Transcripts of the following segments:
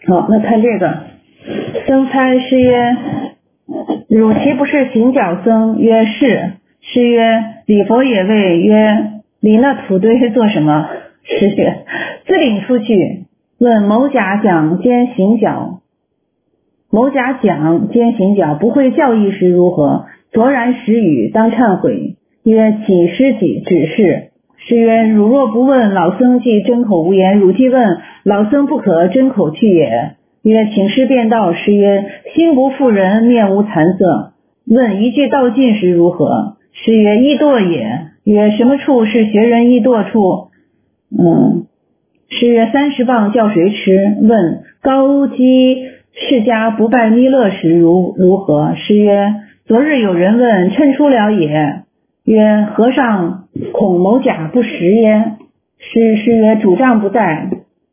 好，那看这个，僧参师曰：汝其不是行脚僧？曰是。师曰：礼佛也未？曰：礼那土堆是做什么？师曰：自领出去。问某甲讲兼行脚。某甲讲兼行脚，不会教义时如何？卓然实语，当忏悔。曰：几师几指示？师曰：汝若不问，老僧即真口无言；汝既问，老僧不可真口去也。曰：请师便道。师曰：心不负人，面无惭色。问一句道尽时如何？师曰：易堕也。曰：什么处是学人易堕处？师曰：30棒叫谁吃？问高基世家不拜弥勒时如何？师曰：昨日有人问，趁出了也。曰：和尚恐某甲不识耶？师曰：主丈不在。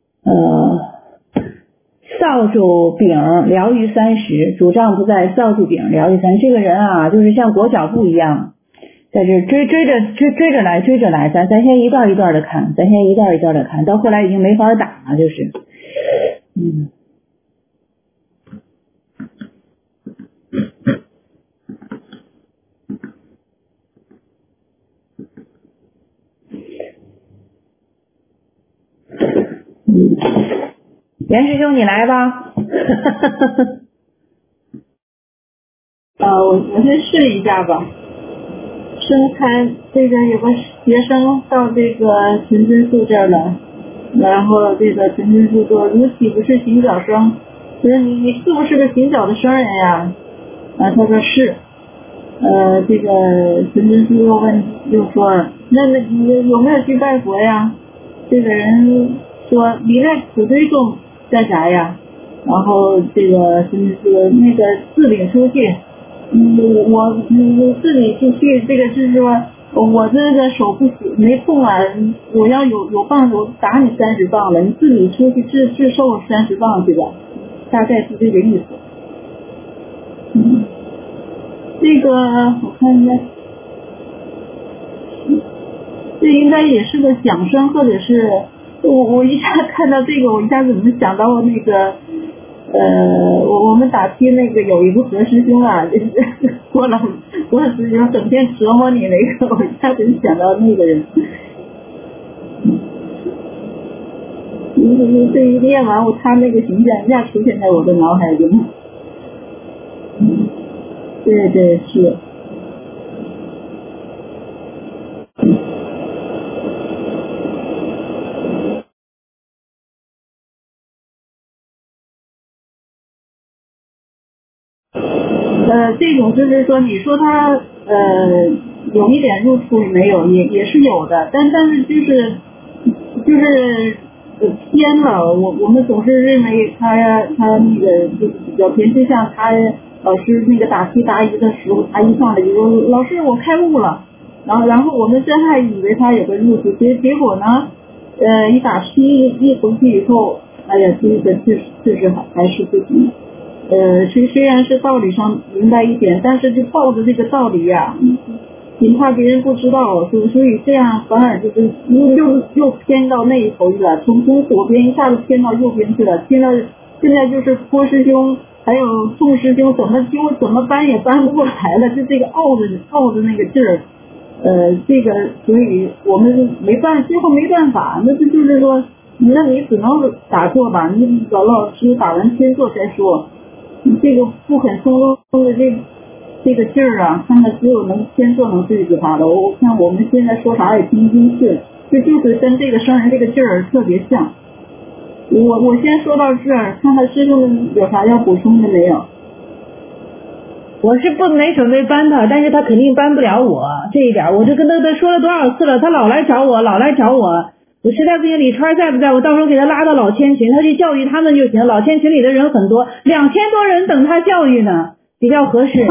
扫帚柄疗于30，主丈不在，扫帚柄疗于30。这个人啊，就是像裹脚布一样，在这追着来，咱先一段一段的看，到后来已经没法打了，就是，袁师兄你来吧。 我先试一下吧。生参这个有个学生到这个陈真树这儿了，然后这个陈真树说：如岂不是行脚生？就是你是不是个行脚的生人呀？他说是。这个陈真树又说，那你有没有去拜佛呀？这个人说：你那土堆种干啥呀？然后这个陈真树那个自领出去。我自己去，这个就是说我这个手不没空啊，我要有棒子，我打你30棒了，你自己出去自受30棒去吧，大概是这个意思。这个我看一下，这应该也是个响声，或者是我一下看到这个，我一下子能想到那个。我们打梯那个有一个何师兄啊，就是郭师兄整天折磨你那个，我一下子想到那个人。这一念完，他那个形象一下出现在我的脑海里。对是。这种就是说，你说他有一点入处没有，也是有的，但是就是偏了。我们总是认为他那个就是比较偏，就像他老师那个打题答疑的时候，他一上来就说老师我开悟了，然后我们真还以为他有个入处，结果呢一打题一回去以后，哎呀这个确实还是不行。虽然是道理上明白一点，但是就抱着这个道理呀，仅怕别人不知道，所以这样反而就是又偏到那一头去了，从左边一下子偏到右边去了，偏到现在就是郭师兄还有宋师兄怎么搬也搬不过来了，就这个傲的那个劲儿，这个所以我们最后没办法，那就是说，那你只能打坐吧，你找老师打完先做再说。这个不肯松动的这个劲儿啊，看看只有先做能对付他的。我看我们现在说啥也听不进去，就是跟这个生人这个劲儿特别像。我先说到这儿，看看师兄有啥要补充的没有？ 我是没准备搬他，但是他肯定搬不了我这一点，我就跟他说了多少次了，他老来找我。我实在不行，李川在不在？我到时候给他拉到老千群，他去教育他们就行。老千群里的人很多，2000多人等他教育呢，比较合适。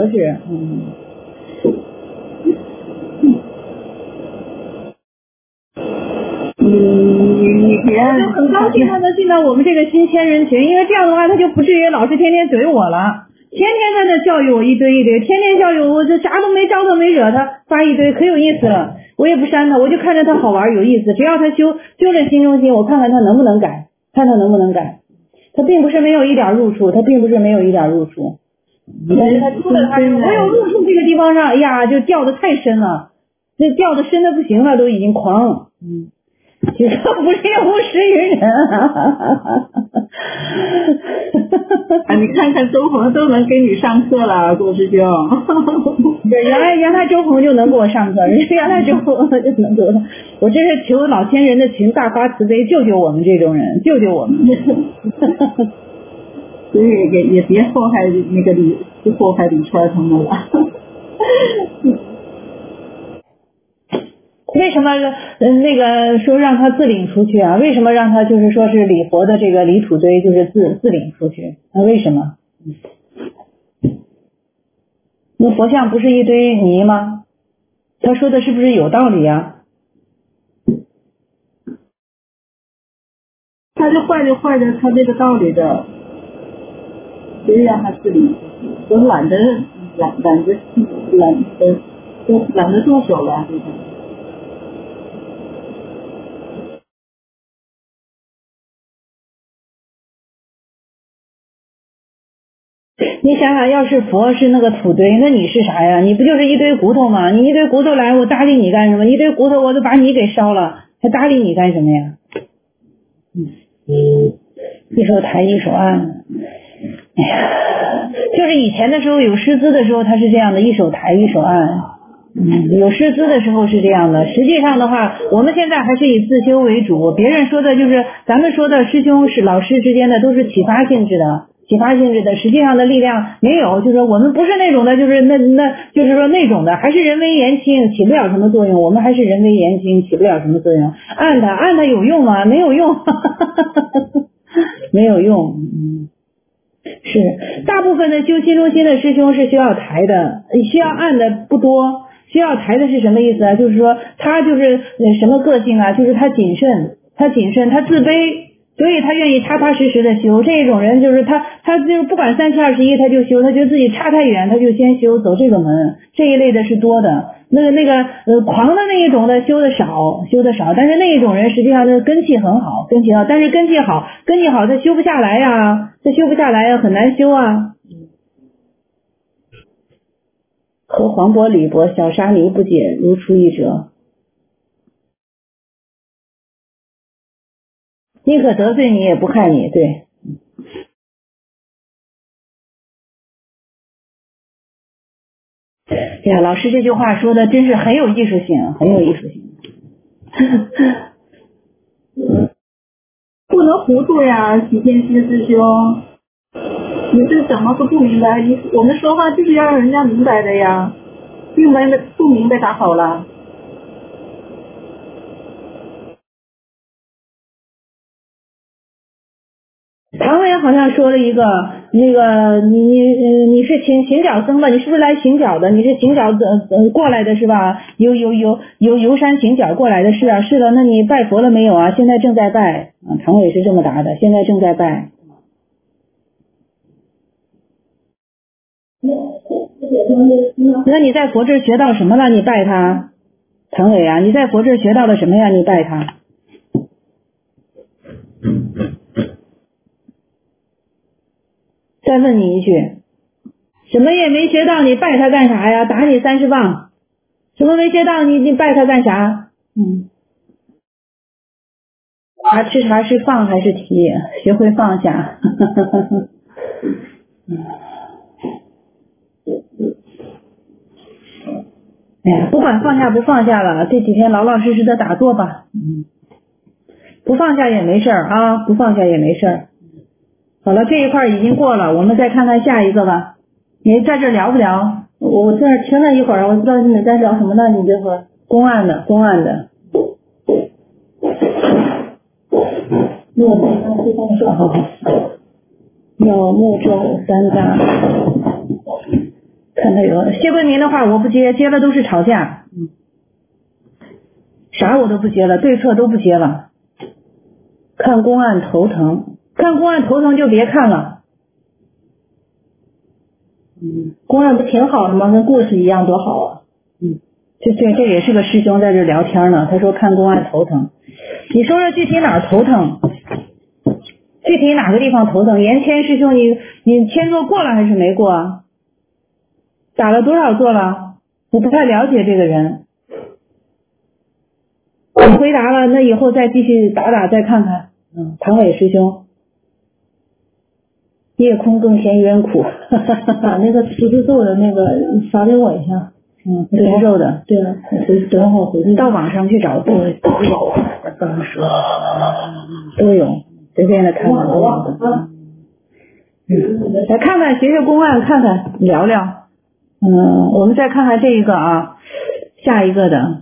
你别， 我就很高兴他能进到我们这个新千人群，因为这样的话，他就不至于老是天天怼我了，天天在那教育我一堆，天天教育我，这啥都没招他没惹他，发一堆，可有意思了。我也不删他，我就看着他好玩有意思，只要他修了心中心，我看看他能不能改， 他并不是没有一点入处，他并不是没有一点入处。但是他住在他没有入处这个地方上，哎呀，就掉的太深了，那掉的深的不行了，都已经狂。其实不是无实于人啊，你看看周鹏都能给你上课了，郭师兄。 对，原来周鹏就能给我上课，原来周鹏就能给我，我这是求老天人的情，大发慈悲，救救我们这种人，救救我们。 所以也别祸害那个祸害李川他们了。 为什么那个说让他自领出去啊？为什么让他就是说是礼佛的这个离土堆就是自领出去？那为什么？那佛像不是一堆泥吗？他说的是不是有道理啊？ 他就坏着他这个道理的，所以让他自领出去，都懒得动手了，对吧？ 你想想，要是佛是那个土堆，那你是啥呀？你不就是一堆骨头吗？你一堆骨头来，我搭理你干什么？一堆骨头我都把你给烧了，还搭理你干什么呀？一手抬一手按，哎呀，就是以前的时候有师资的时候，他是这样的，一手抬一手按。有师资的时候是这样的，实际上的话，我们现在还是以自修为主。别人说的就是咱们说的师兄是老师之间的都是启发性质的。启发性质的，实际上的力量没有，就是说我们不是那种的，就是那就是说那种的，还是人微言轻，起不了什么作用。我们还是人微言轻，起不了什么作用。按它有用吗？没有用，没有用。是大部分的修心中心的师兄是需要抬的，需要按的不多。需要抬的是什么意思啊？就是说他就是什么个性啊？就是他谨慎，他自卑。所以他愿意踏踏实实的修，这种人就是他就不管30-21他就修，他觉得自己差太远他就先修，走这个门，这一类的是多的。那个狂的那一种的修的少，但是那一种人实际上的根气很好，但是根气好他修不下来呀，很难修啊。和黄渤、李博小沙弥不解，如出一辙。宁可得罪你也不害你，对。哎呀，老师这句话说的真是很有艺术性，很有艺术性。 不能糊涂呀，许天师师兄，你这怎么都不明白？我们说话就是要让人家明白的呀，不明白咋好了？ 唐伟好像说了一个，那个你是行脚僧吧？你是不是来行脚的？你是行脚过来的是吧？游山行脚过来的是啊，是的。那你拜佛了没有啊？现在正在拜啊。唐伟是这么答的，现在正在拜。那你在佛这学到什么了？你拜他，唐伟啊，你在佛这学到了什么呀？你拜他。再问你一句，什么也没学到，你拜他干啥呀？打你30棒。什么没学到，你拜他干啥？吃茶是放还是提？学会放下。哎呀，不管放下不放下了，这几天老老实实的打坐吧。不放下也没事啊，不放下也没事。好了，这一块已经过了，我们再看看下一个吧。你在这聊不聊？我在这停了一会儿，我不知道你在聊什么呢？你这个公案的。好。有木舟3大，看他有谢桂明的话我不接，接了都是吵架。啥我都不接了，对策都不接了。看公案头疼就别看了。公案不挺好的吗？跟故事一样多好啊。这也是个师兄在这聊天呢，他说看公案头疼。你说说具体哪儿头疼？ 具体哪个地方头疼？严谦师兄，你签座过了还是没过啊？打了多少座了？我不太了解这个人。你回答了，那以后再继续打再看看。唐伟师兄，夜空更显冤苦。 把那个十字咒的那个发给我一下。 十字咒的， 对啊，等会儿回去到网上去找，都有， 刚说都有，随便的看看都有的。来看看学学公案，看看聊聊。我们再看看这一个啊，下一个的，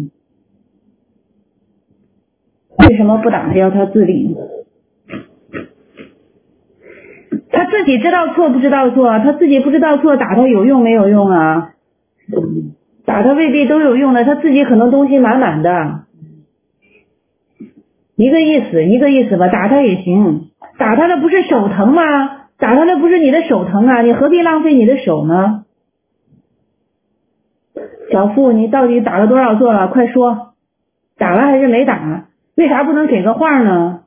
为什么不打要他自理？他自己知道错不知道错？他自己不知道错，打他有用没有用啊？打他未必都有用的，他自己可能东西满满的。一个意思吧，打他也行。打他的不是手疼吗？打他的不是你的手疼啊，你何必浪费你的手呢？小付，你到底打了多少座了？快说，打了还是没打？为啥不能给个话呢？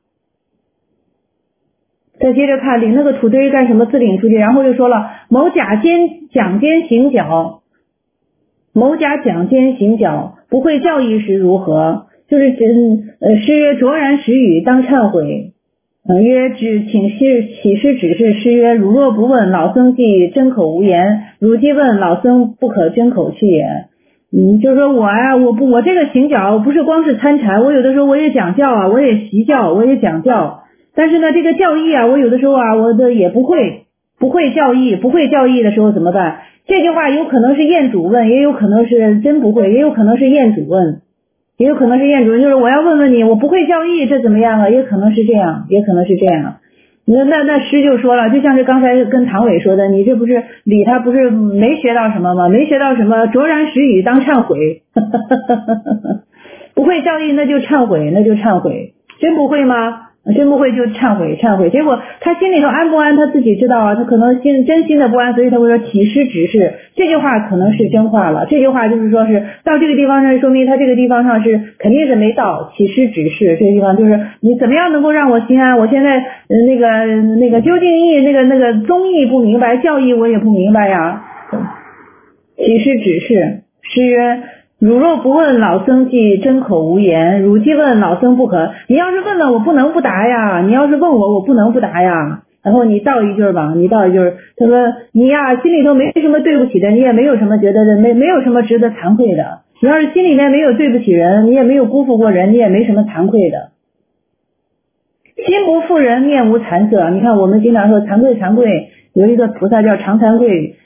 再接着看，领那个土堆干什么？自领出去，然后就说了，某甲讲奸行脚，某甲讲奸行脚，不会教义时如何？就是师曰卓然实语，当忏悔。曰请起师指示。师曰汝若不问，老僧既真口无言；汝既问，老僧不可真口去也。就是说我这个行脚不是光是参禅，我有的时候我也讲教啊，我也习教，我也讲教。但是呢，这个教义啊，我有的时候啊，我的也不会教义，不会教义的时候怎么办？这句话有可能是验主问，也有可能是真不会，也有可能是验主问，也有可能是验主问，就是我要问问你，我不会教义，这怎么样啊？也可能是这样，也可能是这样。那师就说了，就像是刚才跟唐伟说的，你这不是理他不是没学到什么吗？没学到什么，卓然实语当忏悔。不会教义那就忏悔，真不会吗？真不会就忏悔，结果他心里头安不安他自己知道啊，他可能真心的不安，所以他会说起师指示，这句话可能是真话了，这句话就是说是到这个地方上，说明他这个地方上是肯定是没到起师指示，这个地方就是你怎么样能够让我心安？我现在那个究竟义那个宗义不明白，教义我也不明白呀。起师指示，师曰汝若不问，老僧既真口无言；汝既问，老僧不可。你要是问了，我不能不答呀；你要是问我，我不能不答呀。然后你道一句吧，他说你呀，心里头没什么对不起的，你也没有什么觉得的，没有什么值得惭愧的。你要是心里面没有对不起人，你也没有辜负过人，你也没什么惭愧的。心不负人，面无惭色。你看我们经常说惭愧，有一个菩萨叫常惭愧。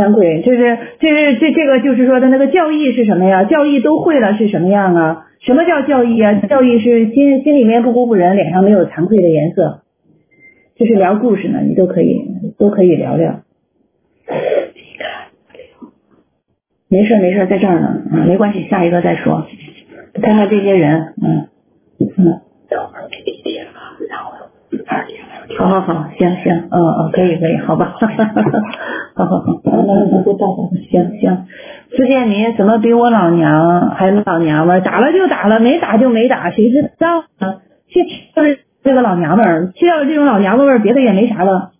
这个就是说的那个教义是什么呀？教义都会了是什么样啊？什么叫教义啊？教义是心里面不辜负人，脸上没有惭愧的颜色。这是聊故事呢，你都可以聊聊。没事，在这儿呢，没关系，下一个再说。看看这些人，等会儿给你点了，然后2点来。好，行，可以，好吧，好，行。苏建民怎么比我老娘还老娘们？打了就打了，没打就没打，谁知道啊？气到这个老娘们儿，气到这种老娘们儿，别的也没啥了。